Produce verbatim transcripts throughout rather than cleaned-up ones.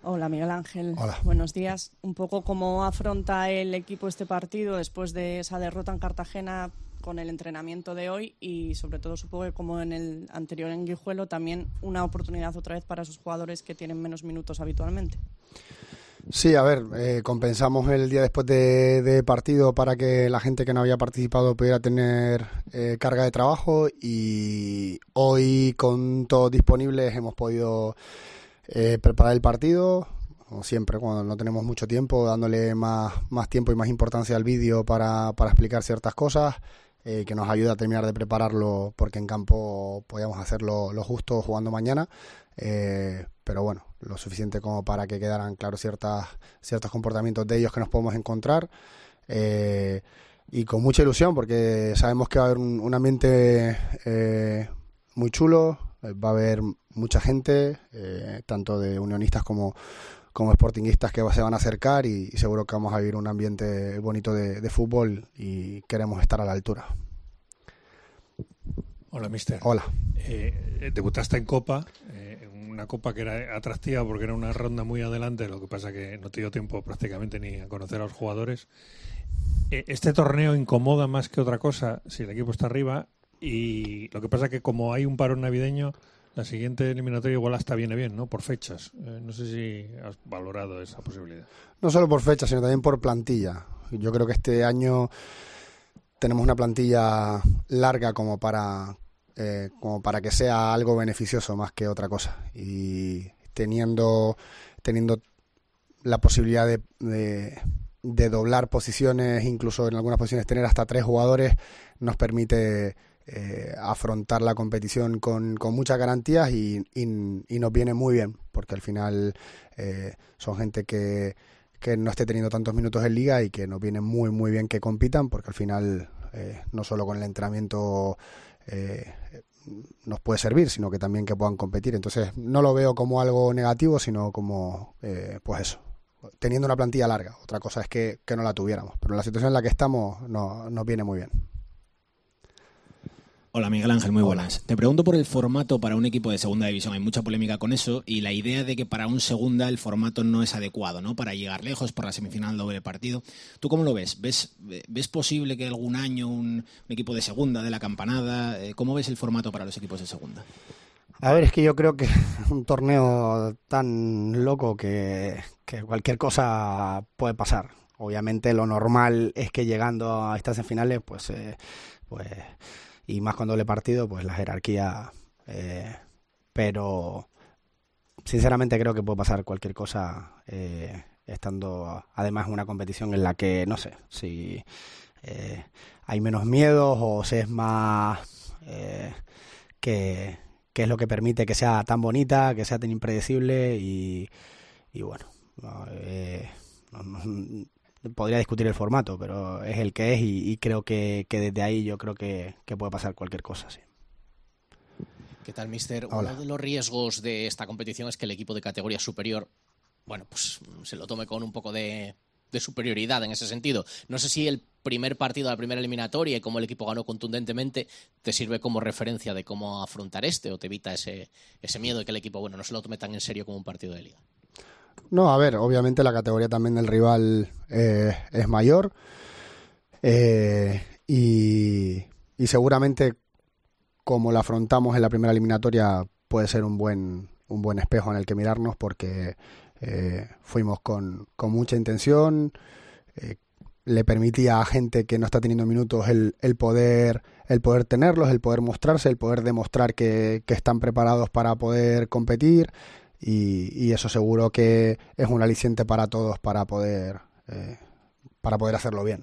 Hola, Miguel Ángel. Hola. Buenos días. Un poco cómo afronta el equipo este partido después de esa derrota en Cartagena con el entrenamiento de hoy y sobre todo supongo que como en el anterior en Guijuelo también una oportunidad otra vez para esos jugadores que tienen menos minutos habitualmente. Sí, a ver, eh, compensamos el día después de, de partido para que la gente que no había participado pudiera tener eh, carga de trabajo, y hoy con todos disponibles hemos podido eh, preparar el partido, como siempre cuando no tenemos mucho tiempo, dándole más, más tiempo y más importancia al vídeo para, para explicar ciertas cosas, eh, que nos ayuda a terminar de prepararlo porque en campo podíamos hacerlo lo justo jugando mañana. Eh, pero bueno, lo suficiente como para que quedaran claros ciertas, ciertos comportamientos de ellos que nos podemos encontrar, eh, y con mucha ilusión porque sabemos que va a haber un, un ambiente eh, muy chulo, va a haber mucha gente, eh, tanto de unionistas como, como sportinguistas que se van a acercar, y, y seguro que vamos a vivir un ambiente bonito de, de fútbol y queremos estar a la altura. Hola, mister. Hola. Eh, debutaste en Copa, eh, una Copa que era atractiva porque era una ronda muy adelante, lo que pasa que no te dio tiempo prácticamente ni a conocer a los jugadores. Eh, este torneo incomoda más que otra cosa si el equipo está arriba, y lo que pasa que como hay un parón navideño, la siguiente eliminatoria igual hasta viene bien, ¿no? Por fechas. Eh, no sé si has valorado esa posibilidad. No solo por fechas, sino también por plantilla. Yo creo que este año tenemos una plantilla larga como para eh, como para que sea algo beneficioso más que otra cosa, y teniendo teniendo la posibilidad de, de, de doblar posiciones, incluso en algunas posiciones tener hasta tres jugadores, nos permite eh, afrontar la competición con, con muchas garantías, y, y, y nos viene muy bien porque al final eh, son gente que que no esté teniendo tantos minutos en liga, y que nos viene muy muy bien que compitan, porque al final eh, no solo con el entrenamiento eh, nos puede servir, sino que también que puedan competir. Entonces no lo veo como algo negativo, sino como eh, pues eso, teniendo una plantilla larga. Otra cosa es que, que no la tuviéramos, pero en la situación en la que estamos no, nos viene muy bien. Hola, Miguel Ángel, muy buenas. Hola. Te pregunto por el formato para un equipo de segunda división. Hay mucha polémica con eso, y la idea de que para un segunda el formato no es adecuado, ¿no? Para llegar lejos, por la semifinal doble partido. ¿Tú cómo lo ves? ¿Ves, ves posible que algún año un, un equipo de segunda, de la campanada, cómo ves el formato para los equipos de segunda? A ver, es que yo creo que es un torneo tan loco que, que cualquier cosa puede pasar. Obviamente lo normal es que llegando a estas semifinales, pues... Eh, pues y más con doble partido, pues la jerarquía, eh, pero sinceramente creo que puede pasar cualquier cosa, eh, estando además en una competición en la que, no sé, si eh, hay menos miedos o si es más, eh, que, que es lo que permite que sea tan bonita, que sea tan impredecible, y, y bueno, eh, no, no, podría discutir el formato, pero es el que es, y, y creo que, que desde ahí yo creo que, que puede pasar cualquier cosa, sí. ¿Qué tal, mister? Hola. Uno de los riesgos de esta competición es que el equipo de categoría superior, bueno, pues se lo tome con un poco de, de superioridad en ese sentido. No sé si el primer partido de la primera eliminatoria y cómo el equipo ganó contundentemente te sirve como referencia de cómo afrontar este, o te evita ese, ese miedo de que el equipo, bueno, no se lo tome tan en serio como un partido de liga. No, a ver, obviamente la categoría también del rival eh, es mayor, eh, y, y seguramente como la afrontamos en la primera eliminatoria puede ser un buen un buen espejo en el que mirarnos, porque eh, fuimos con, con mucha intención, eh, le permitía a gente que no está teniendo minutos el, el poder el poder tenerlos, el poder mostrarse, el poder demostrar que, que están preparados para poder competir. Y, y eso seguro que es un aliciente para todos para poder eh, para poder hacerlo bien.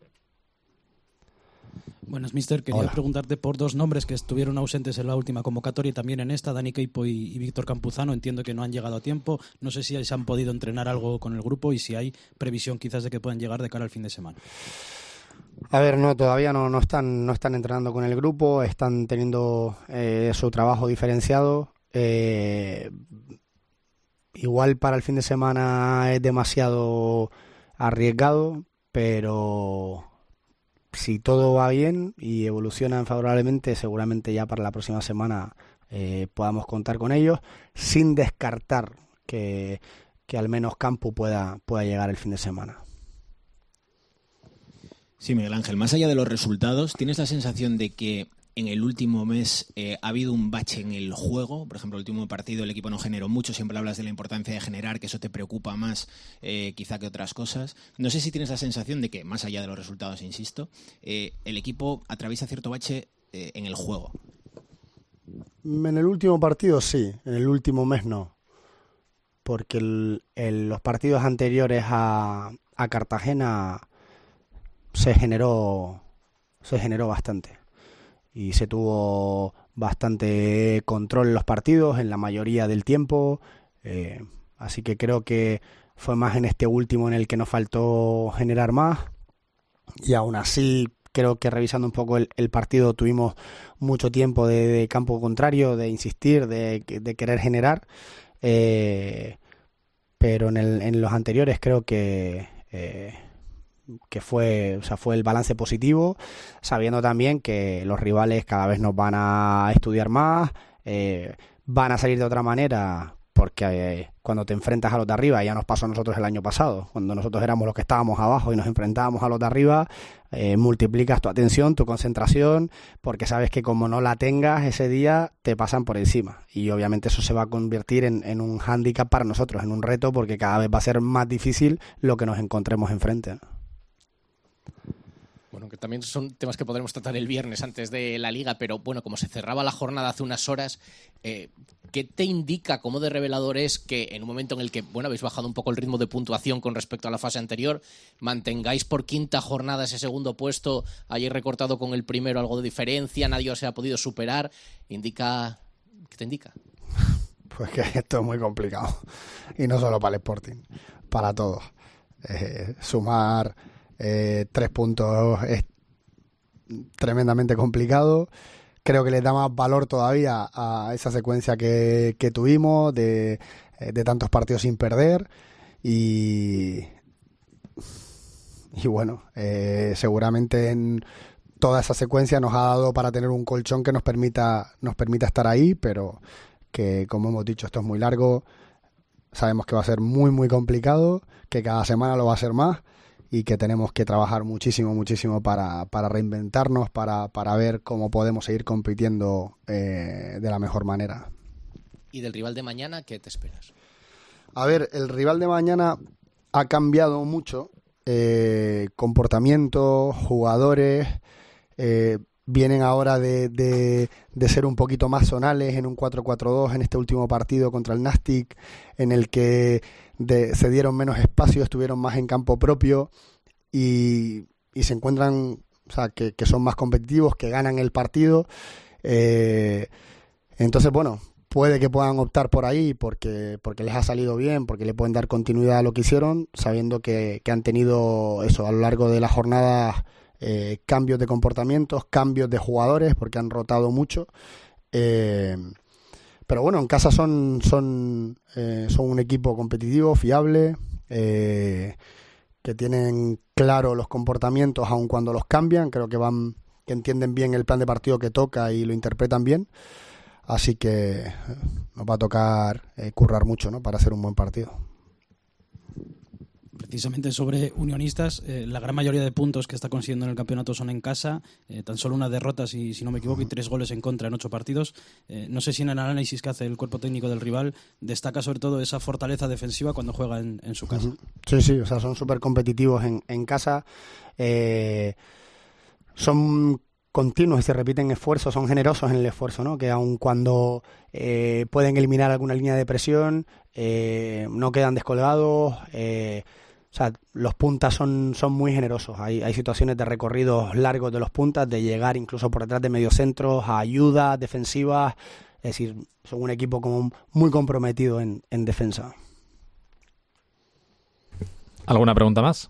Buenas, mister. Quería Hola. preguntarte por dos nombres que estuvieron ausentes en la última convocatoria y también en esta, Dani Queipo y, y Víctor Campuzano. Entiendo que no han llegado a tiempo. No sé si se han podido entrenar algo con el grupo y si hay previsión quizás de que puedan llegar de cara al fin de semana. A ver, no, todavía no, no están no están entrenando con el grupo, están teniendo eh, su trabajo diferenciado. Eh, igual para el fin de semana es demasiado arriesgado, pero si todo va bien y evolucionan favorablemente, seguramente ya para la próxima semana eh, podamos contar con ellos, sin descartar que, que al menos Campu pueda, pueda llegar el fin de semana. Sí, Miguel Ángel, más allá de los resultados, ¿tienes la sensación de que en el último mes eh, ha habido un bache en el juego? Por ejemplo, el último partido el equipo no generó mucho, siempre hablas de la importancia de generar, que eso te preocupa más eh, quizá que otras cosas. No sé si tienes la sensación de que, más allá de los resultados, insisto, eh, el equipo atraviesa cierto bache eh, en el juego. En el último partido sí, en el último mes no. Porque el, el, los partidos anteriores a, a Cartagena se generó, se generó bastante. Y se tuvo bastante control en los partidos, en la mayoría del tiempo. Eh, así que creo que fue más en este último en el que nos faltó generar más. Y aún así, creo que revisando un poco el, el partido, tuvimos mucho tiempo de, de campo contrario, de insistir, de, de querer generar. Eh, pero en, el, en los anteriores creo que... Eh, que fue, o sea, fue el balance positivo, sabiendo también que los rivales cada vez nos van a estudiar más, eh, van a salir de otra manera, porque eh, cuando te enfrentas a los de arriba, ya nos pasó a nosotros el año pasado, cuando nosotros éramos los que estábamos abajo y nos enfrentábamos a los de arriba, eh, multiplicas tu atención, tu concentración, porque sabes que como no la tengas ese día, te pasan por encima, y obviamente eso se va a convertir en, en un hándicap para nosotros, en un reto, porque cada vez va a ser más difícil lo que nos encontremos enfrente, ¿no? Bueno, que también son temas que podremos tratar el viernes antes de la Liga, pero bueno, como se cerraba la jornada hace unas horas, eh, ¿qué te indica, cómo de revelador es que en un momento en el que, bueno, habéis bajado un poco el ritmo de puntuación con respecto a la fase anterior, mantengáis por quinta jornada ese segundo puesto, hayáis recortado con el primero algo de diferencia, nadie os ha podido superar? Indica, ¿qué te indica? Pues que esto es muy complicado, y no solo para el Sporting, para todos. Eh, sumar... Eh, tres puntos es tremendamente complicado. Creo que le da más valor todavía a esa secuencia que, que tuvimos de, de tantos partidos sin perder y, y bueno, eh, seguramente en toda esa secuencia nos ha dado para tener un colchón que nos permita, nos permita estar ahí, pero que, como hemos dicho, esto es muy largo, sabemos que va a ser muy muy complicado, que cada semana lo va a ser más, y que tenemos que trabajar muchísimo, muchísimo para, para reinventarnos, para, para ver cómo podemos seguir compitiendo eh, de la mejor manera. ¿Y del rival de mañana qué te esperas? A ver, el rival de mañana ha cambiado mucho, eh, comportamiento, jugadores, eh, vienen ahora de, de, de ser un poquito más zonales en un cuatro cuatro dos en este último partido contra el Nastic, en el que de, se dieron menos espacio, estuvieron más en campo propio y, y se encuentran, o sea, que, que son más competitivos, que ganan el partido. Eh, entonces, bueno, puede que puedan optar por ahí porque, porque les ha salido bien, porque le pueden dar continuidad a lo que hicieron, sabiendo que, que han tenido eso a lo largo de las jornadas. Eh, cambios de comportamientos, cambios de jugadores, porque han rotado mucho. Eh, pero bueno, en casa son son, eh, son un equipo competitivo, fiable, eh, que tienen claro los comportamientos aun cuando los cambian. Creo que van, que entienden bien el plan de partido que toca y lo interpretan bien. Así que nos va a tocar eh, currar mucho, ¿no?, para hacer un buen partido. Precisamente sobre Unionistas, eh, la gran mayoría de puntos que está consiguiendo en el campeonato son en casa, eh, tan solo una derrota, si, si no me equivoco, y tres goles en contra en ocho partidos. Eh, no sé si en el análisis que hace el cuerpo técnico del rival destaca sobre todo esa fortaleza defensiva cuando juega en, en su casa. Sí, sí, o sea, son súper competitivos en, en casa, eh, son continuos y se repiten esfuerzos, son generosos en el esfuerzo, ¿no? Que aun cuando eh, pueden eliminar alguna línea de presión, eh, no quedan descolgados. Eh, o sea, los puntas son, son muy generosos. Hay, hay situaciones de recorridos largos de los puntas, de llegar incluso por detrás de mediocentros, a ayudas defensivas. Es decir, son un equipo como muy comprometido en, en defensa. ¿Alguna pregunta más?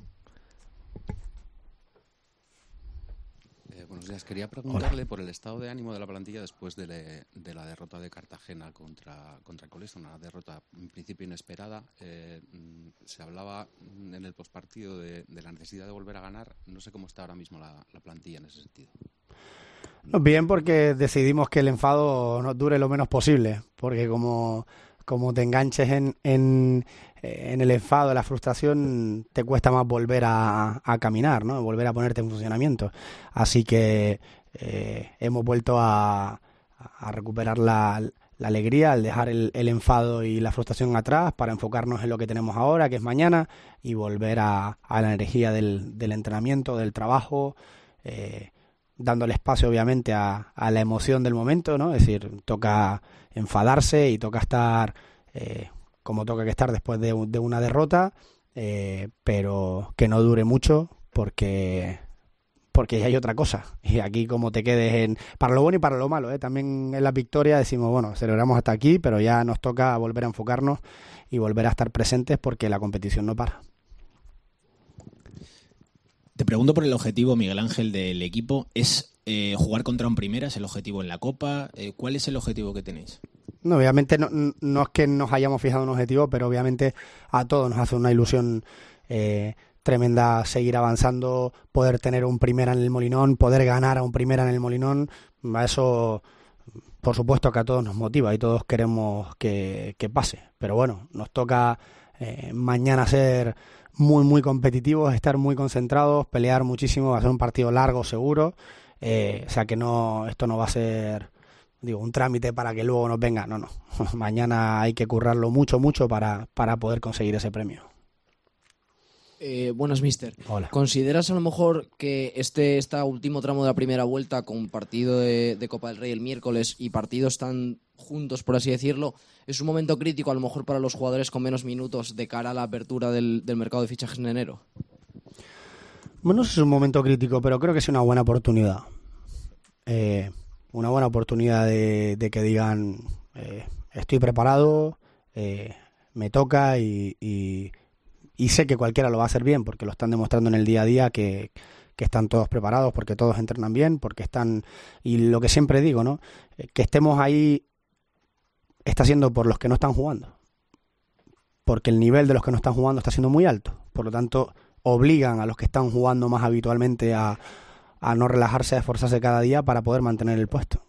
Buenos días. Quería preguntarle Hola. por el estado de ánimo de la plantilla después de, le, de la derrota de Cartagena contra, contra el Colista, una derrota en principio inesperada. Eh, se hablaba en el postpartido de, de la necesidad de volver a ganar. No sé cómo está ahora mismo la, la plantilla en ese sentido. Bien, porque decidimos que el enfado nos dure lo menos posible, porque como como te enganches en, en, en el enfado, la frustración, te cuesta más volver a, a caminar, ¿no? Volver a ponerte en funcionamiento. Así que eh, hemos vuelto a, a recuperar la, la alegría, al dejar el, el enfado y la frustración atrás para enfocarnos en lo que tenemos ahora, que es mañana, y volver a, a la energía del, del entrenamiento, del trabajo, eh, dándole espacio obviamente a, a la emoción del momento, ¿no? Es decir, toca enfadarse y toca estar eh, como toca que estar después de, de una derrota, eh, pero que no dure mucho porque porque ya hay otra cosa. Y aquí como te quedes en para lo bueno y para lo malo, ¿eh? También en la victoria decimos, bueno, celebramos hasta aquí, pero ya nos toca volver a enfocarnos y volver a estar presentes porque la competición no para. Te pregunto por el objetivo, Miguel Ángel, del equipo. ¿Es eh, jugar contra un primera? ¿Es el objetivo en la Copa? Eh, ¿Cuál es el objetivo que tenéis? No, obviamente no, no es que nos hayamos fijado en un objetivo, pero obviamente a todos nos hace una ilusión eh, tremenda seguir avanzando, poder tener un primera en el Molinón, poder ganar a un primera en el Molinón. A eso, por supuesto que a todos nos motiva y todos queremos que, que pase. Pero bueno, nos toca eh, mañana ser muy, muy competitivos, estar muy concentrados, pelear muchísimo, va a ser un partido largo seguro, eh, o sea que no, esto no va a ser, digo, un trámite para que luego nos venga, no, no, mañana hay que currarlo mucho, mucho para, para poder conseguir ese premio. Eh, buenas, mister. Hola. ¿Consideras a lo mejor que este, este último tramo de la primera vuelta, con partido de, de Copa del Rey el miércoles y partidos tan juntos, por así decirlo, es un momento crítico a lo mejor para los jugadores con menos minutos de cara a la apertura del, del mercado de fichajes en enero? Bueno, no sé si es un momento crítico, pero creo que es una buena oportunidad. Eh, una buena oportunidad de, de que digan, eh, estoy preparado, eh, me toca y... y Y sé que cualquiera lo va a hacer bien porque lo están demostrando en el día a día que, que están todos preparados, porque todos entrenan bien, porque están... Y lo que siempre digo, ¿no? Que estemos ahí está siendo por los que no están jugando. Porque el nivel de los que no están jugando está siendo muy alto. Por lo tanto, obligan a los que están jugando más habitualmente a, a no relajarse, a esforzarse cada día para poder mantener el puesto.